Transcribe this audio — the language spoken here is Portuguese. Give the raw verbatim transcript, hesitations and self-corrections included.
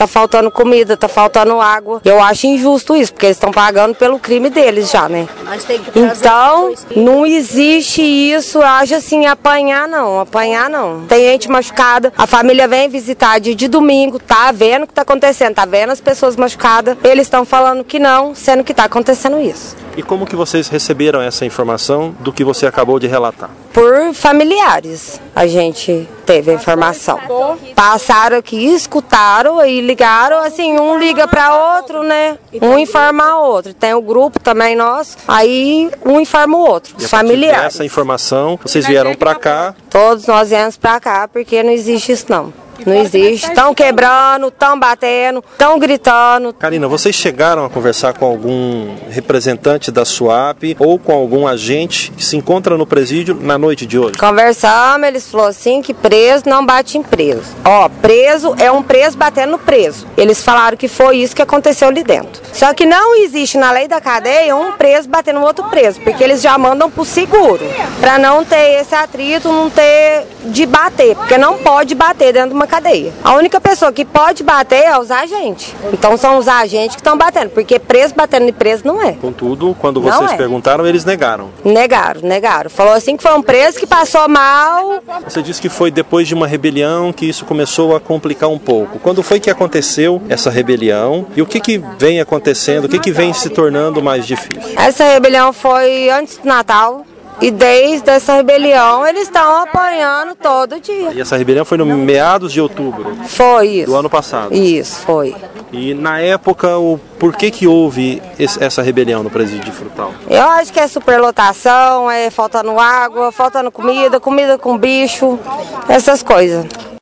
tá faltando comida, tá faltando água. Eu acho injusto isso, porque eles estão pagando pelo crime deles já, né? Mas tem que Então, não existe isso, eu acho assim, apanhar não, apanhar não. Tem gente machucada, a família vem visitar dia de domingo, tá vendo o que tá acontecendo, tá vendo as pessoas machucadas, eles estão falando que não, sendo que tá acontecendo isso. E como que vocês receberam essa informação do que você acabou de relatar? Por familiares, a gente teve a informação. Passaram aqui, escutaram e ligaram, assim, um liga para outro, né? Um informa o outro. Tem o grupo também nosso, aí um informa o outro, os familiares. Essa informação, vocês vieram para cá? Todos nós viemos para cá, porque não existe isso não. Não existe. Estão quebrando, estão batendo, estão gritando. Karina, vocês chegaram a conversar com algum representante da SUAP ou com algum agente que se encontra no presídio na noite de hoje? Conversamos, eles falaram assim que preso não bate em preso. Ó, preso é um preso batendo no preso. Eles falaram que foi isso que aconteceu ali dentro. Só que não existe na lei da cadeia um preso batendo no outro preso, porque eles já mandam pro seguro, para não ter esse atrito, não ter de bater, porque não pode bater dentro de uma cadeia. A única pessoa que pode bater é os agentes. Então são os agentes que estão batendo, porque preso batendo em preso não é. Contudo, quando vocês é. perguntaram, eles negaram. Negaram, negaram. Falou assim que foi um preso que passou mal. Você disse que foi depois de uma rebelião que isso começou a complicar um pouco. Quando foi que aconteceu essa rebelião e o que que vem acontecendo, o que que vem se tornando mais difícil? Essa rebelião foi antes do Natal. E desde essa rebelião eles estão apanhando todo dia. E essa rebelião foi no meados de outubro? Foi isso. Do ano passado? Isso, foi. E na época, o por que que houve esse, essa rebelião no presídio de Frutal? Eu acho que é superlotação, é faltando água, faltando comida, comida com bicho, essas coisas.